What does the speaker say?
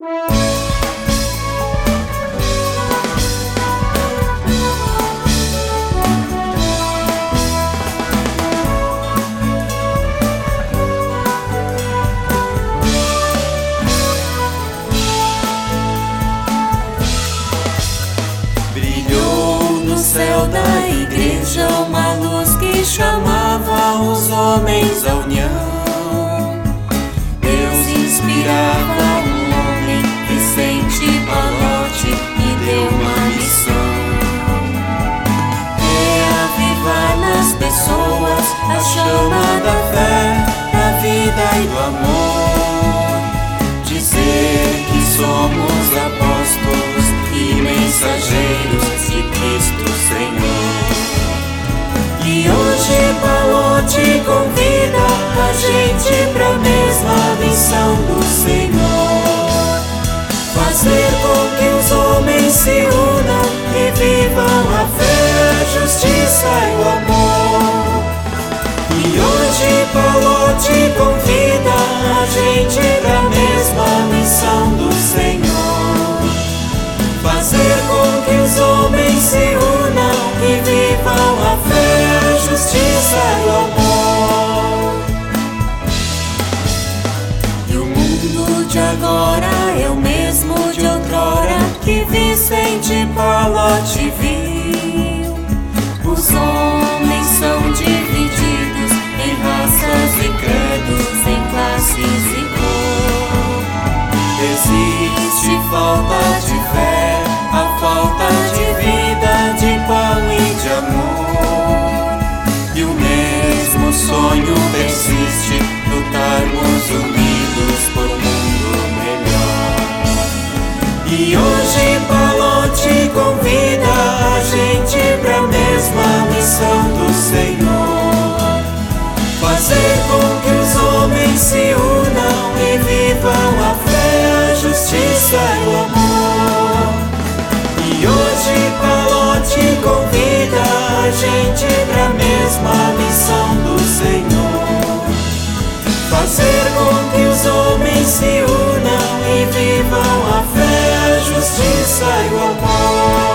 Céu da igreja, uma luz que chamava os homens à união. Deus inspirava um homem, Vicente Pallotti, e deu uma missão: reavivar nas pessoas a chama da fé, da vida e do amor. Dizer que somos apóstolos e mensageiros de Cristo Senhor. E hoje Pallotti convida a gente pra mesma missão do Senhor: fazer com que os homens se unam e vivam a fé, a justiça e o amor. E hoje Pallotti convida a gente pra mesma missão do Senhor: fazer com que os homens se unam e vivam a fé, a justiça e o amor. E o mundo de agora é o mesmo de outrora que Vicente Pallotti viu. Os homens são divididos em raças e credos, em classes e cor. Existe falta de fé, a falta de vida, de pão e de amor. E o mesmo sonho persiste, lutarmos unidos por um mundo melhor. E hoje Pallotti convida a gente pra mesma missão do Senhor: fazer com que os homens se unam e vivam a fé, a justiça e o amor. E hoje Pallotti convida a gente pra mesma missão do Senhor: fazer com que os homens se unam e vivam a fé, a justiça e o amor.